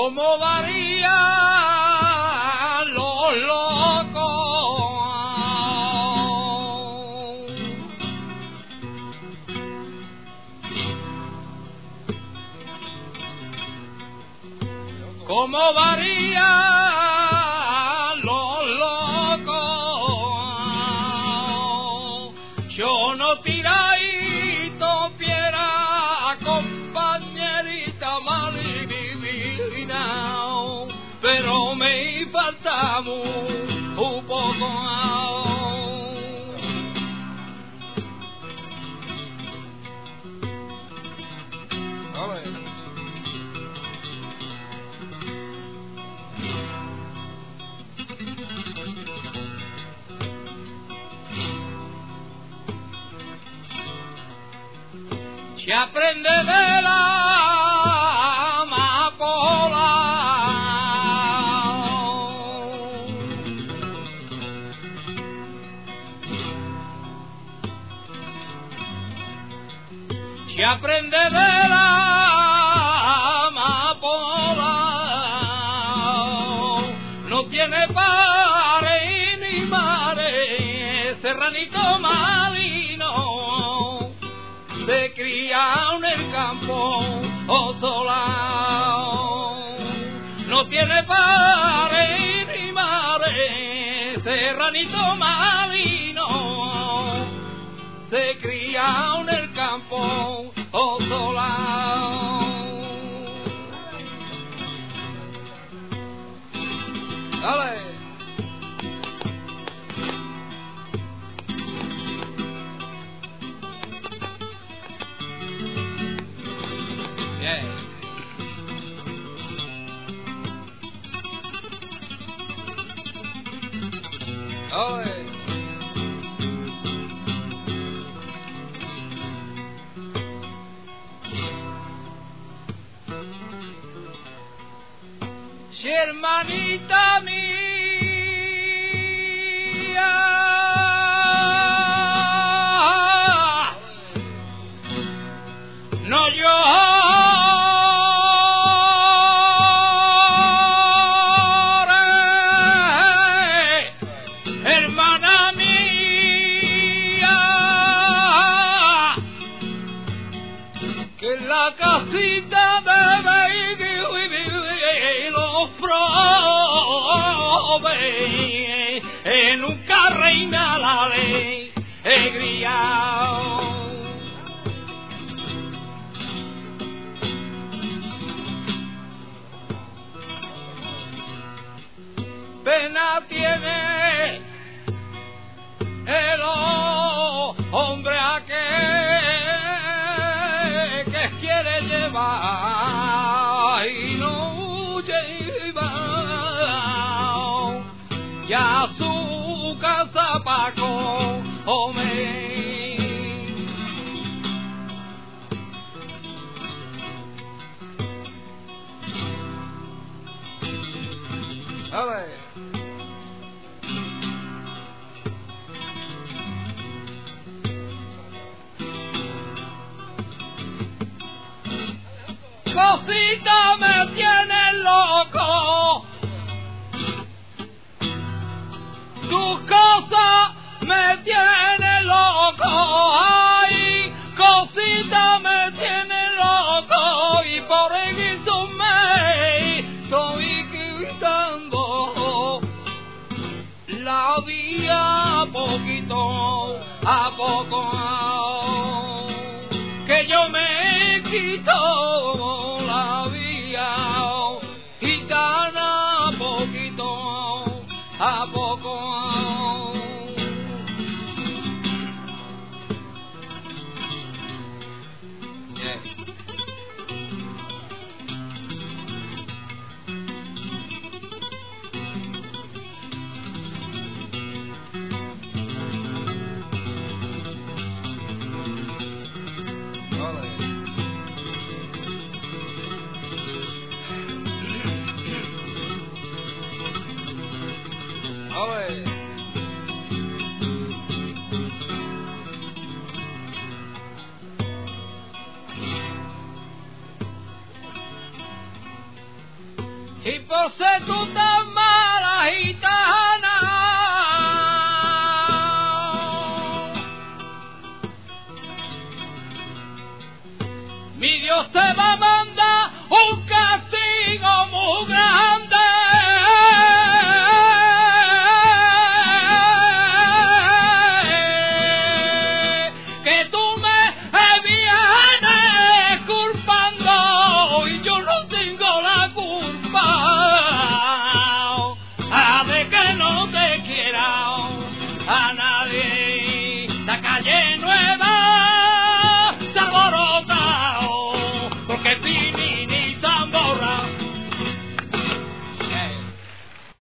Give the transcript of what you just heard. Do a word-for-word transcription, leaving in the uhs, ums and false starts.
cómo varían los locos, cómo varían los locos. Yo no tiradito fiera, compañerita malivina, pero me faltamos un poco. Se aprende de la amapola, se aprende de la amapola, no tiene pare ni mare, serranito marino, se cría en el campo o solao, no tiene pare ni mare, serranito marino, se cría en el campo o solao. Dale. Oye. Si hermanita mía, no llores, hermana mía, que en la casita de los probé, nunca reina la alegría. Pena tiene el hombre aquel que quiere llevar y no lleva ya su casa pa' comer. A ver. Cosita me tiene loco, tus cosas me tienen loco, ay, cosita me tiene loco, y por eso me estoy quitando la vida poquito a poco, que yo me quito la vida gitana poquito a poco. Yeah. Ole.